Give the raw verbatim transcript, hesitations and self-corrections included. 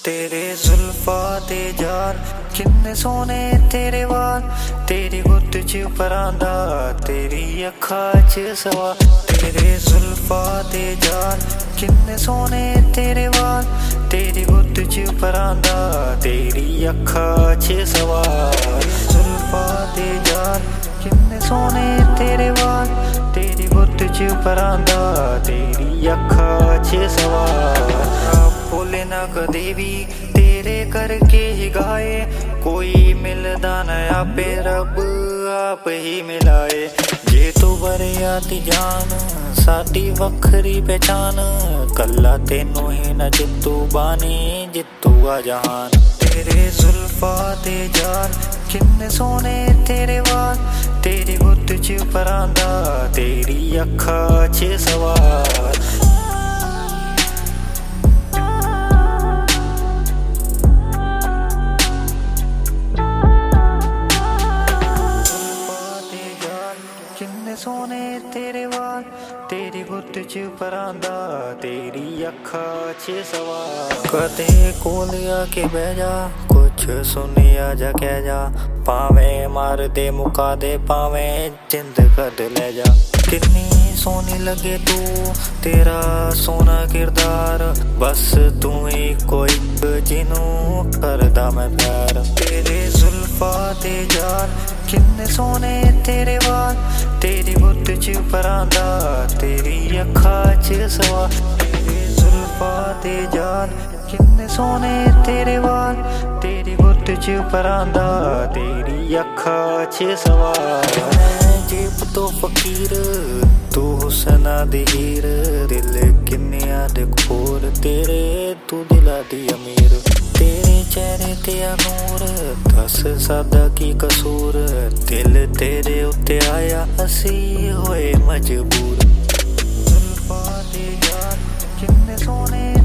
तेरे जुल्फा ते जान किन्ने सोने तेरे वाल, तेरी गुत्त च परांदा तेरी अखा च सवाल। तेरे जुल्फा ते जान किन्ने सोने तेरे वाल, तेरी गुत्त च परांदा तेरी अखा च सवाल। जुल्फा ते जान किन्ने सोने तेरे वाल, तेरी गुत्त च परांदा तेरी अखा च सवाल। बोले ना कदे भी तेरे करके ही गाए, कोई मिलदा न आपे रब आप ही मिलाए। जे तू बरियाती जान साडी वखरी पहचान, कल्ला तेनू ही न जित्तू बानी जित्तू आ जहान। तेरे जुल्फा ते जान किन्ने सोने तेरे वाल, तेरी गुत्त च परांदा तेरी अखा च सवाल। किन्ने सोने तेरे वाल, तेरी गुत्त च परांदा तेरी अखा च सवाल। कदे कोल आके बह जा कुछ सुनिया जा कह जा, भावें मार दे मुका दे भावें जिंद कद ले जा। किन्नी सोनी लगे तू तेरा सोना किरदार, बस तू ही कोई जिनू करदा मैं प्यार। तेरे जुल्फा ते जान किन्ने सोने तेरे वाल, तेरी गुत्त च परांदा तेरी अखा च सवाल। तेरे जुल्फा ते जान किन्ने सोने तेरे वाल, तेरी गुत्त च परांदा तेरी अखा च सवाल। मैं जेब तो फकीर तू हुस्ना दी हीर, दिल किन्निया दे खोर तेरे तू दिला दी अमीर। तेरे चेहरे ते नूर दस सादा की कसूर, दिल तेरे उत्ते आया असी होए मजबूर। जुल्फा ते जान किन्ने सोने